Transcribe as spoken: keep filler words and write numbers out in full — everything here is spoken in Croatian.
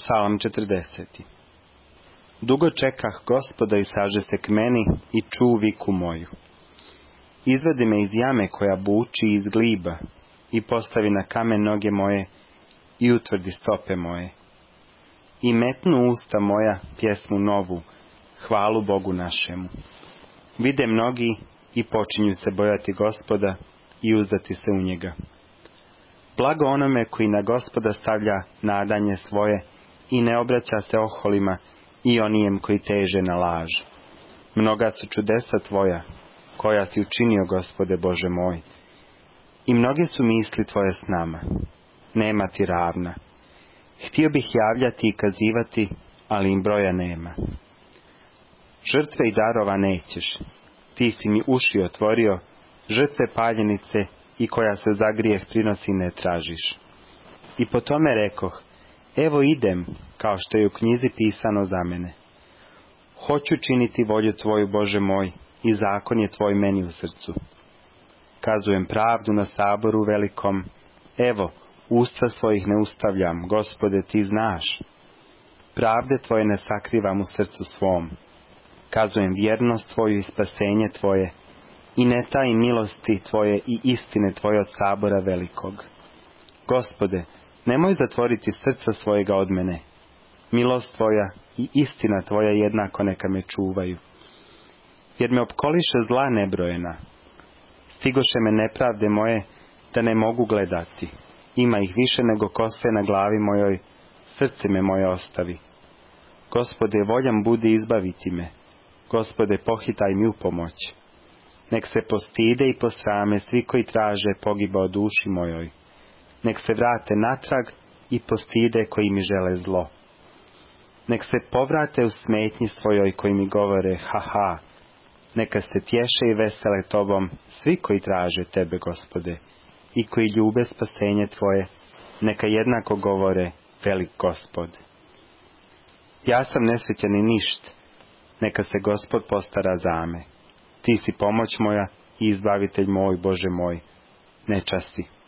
Psalam četrdeseti. Dugo čekah Gospoda i saže se k meni i ču viku moju. Izvedi me iz jame koja buči iz gliba i postavi na kamen noge moje i utvrdi stope moje. I metnu usta moja pjesmu novu, hvalu Bogu našemu. Vide mnogi i počinju se bojati Gospoda i uzdati se u njega. Blago onome koji na Gospoda stavlja nadanje svoje i ne obraća se oholima i onijem koji teže na laž. Mnoga su čudesa tvoja, koja si učinio, Gospode Bože moj. I mnoge su misli tvoje s nama. Nema ti ravna. Htio bih javljati i kazivati, ali im broja nema. Žrtve i darova nećeš. Ti si mi uši otvorio, žrtve paljenice i koja se za grijeh prinosi ne tražiš. I po tome rekoh, evo idem, kao što je u knjizi pisano za mene. Hoću činiti volju tvoju, Bože moj, i zakon je tvoj meni u srcu. Kazujem pravdu na saboru velikom, evo, usta svojih ne ustavljam, Gospode, ti znaš. Pravde tvoje ne sakrivam u srcu svom. Kazujem vjernost tvoju i spasenje tvoje, i ne tajim milosti tvoje i istine tvoje od sabora velikog. Gospode, nemoj zatvoriti srca svojega od mene. Milost tvoja i istina tvoja jednako neka me čuvaju. Jer me opkoliše zla nebrojena. Stigoše me nepravde moje, da ne mogu gledati. Ima ih više nego kose na glavi mojoj, srce me moje ostavi. Gospode, voljan budi izbaviti me. Gospode, pohitaj mi u pomoć. Nek se postide i posrame svi koji traže pogiba o duši mojoj. Nek se vrate natrag i postide koji mi žele zlo. Nek se povrate u smetnji svojoj koji mi govore ha ha. Neka se tješe i vesele tobom svi koji traže tebe, Gospode, i koji ljube spasenje tvoje, neka jednako govore velik Gospod. Ja sam nesrećan i ništ, neka se Gospod postara za me. Ti si pomoć moja i izbavitelj moj, Bože moj, nečasti.